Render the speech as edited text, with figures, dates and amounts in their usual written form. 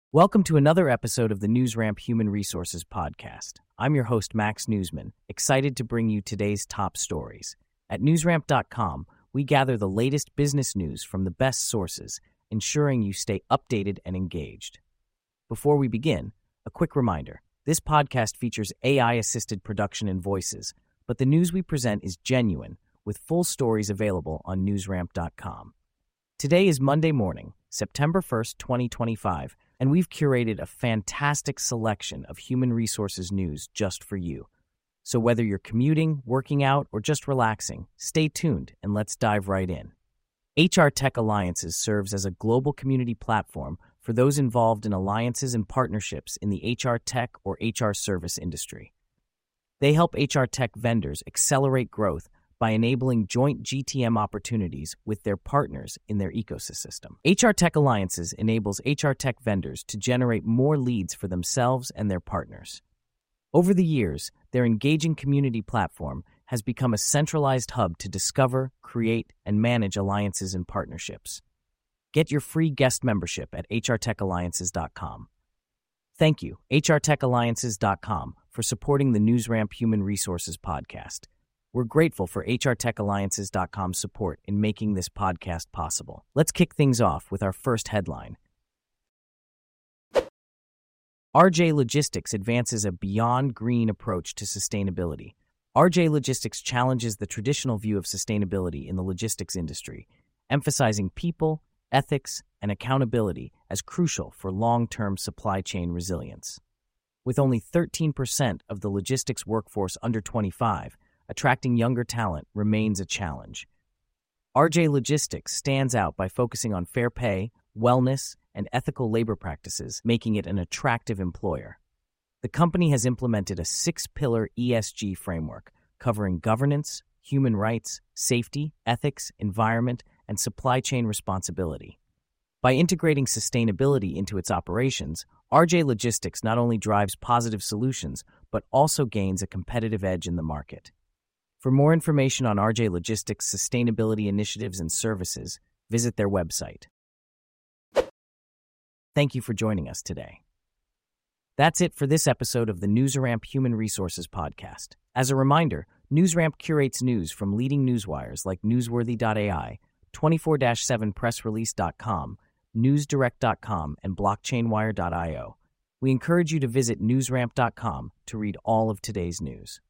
Welcome to another episode of the NewsRamp Human Resources Podcast. I'm your host, Max Newsman, excited to bring you today's top stories. At newsramp.com, we gather the latest business news from the best sources, ensuring you stay updated and engaged. Before we begin, a quick reminder. This podcast features AI-assisted production and voices, but the news we present is genuine, with full stories available on newsramp.com. Today is Monday morning, September 1st, 2025, and we've curated a fantastic selection of human resources news just for you. So whether you're commuting, working out, or just relaxing, stay tuned and let's dive right in. HR Tech Alliances serves as a global community platform for those involved in alliances and partnerships in the HR tech or HR service industry. They help HR tech vendors accelerate growth by enabling joint GTM opportunities with their partners in their ecosystem. HR Tech Alliances enables HR tech vendors to generate more leads for themselves and their partners. Over the years, their engaging community platform has become a centralized hub to discover, create, and manage alliances and partnerships. Get your free guest membership at hrtechalliances.com. Thank you, hrtechalliances.com, for supporting the NewsRamp Human Resources Podcast. We're grateful for hrtechalliances.com's support in making this podcast possible. Let's kick things off with our first headline. RJ Logistics advances a beyond green approach to sustainability. RJ Logistics challenges the traditional view of sustainability in the logistics industry, emphasizing people, ethics, and accountability as crucial for long-term supply chain resilience. With only 13% of the logistics workforce under 25, attracting younger talent remains a challenge. RJ Logistics stands out by focusing on fair pay, wellness, and ethical labor practices, making it an attractive employer. The company has implemented a 6-pillar ESG framework covering governance, human rights, safety, ethics, environment, and supply chain responsibility. By integrating sustainability into its operations, RJ Logistics not only drives positive solutions, but also gains a competitive edge in the market. For more information on RJ Logistics' sustainability initiatives and services, visit their website. Thank you for joining us today. That's it for this episode of the NewsRamp Human Resources Podcast. As a reminder, NewsRamp curates news from leading newswires like Newsworthy.ai, 24/7pressrelease.com, NewsDirect.com, and BlockchainWire.io. We encourage you to visit newsramp.com to read all of today's news.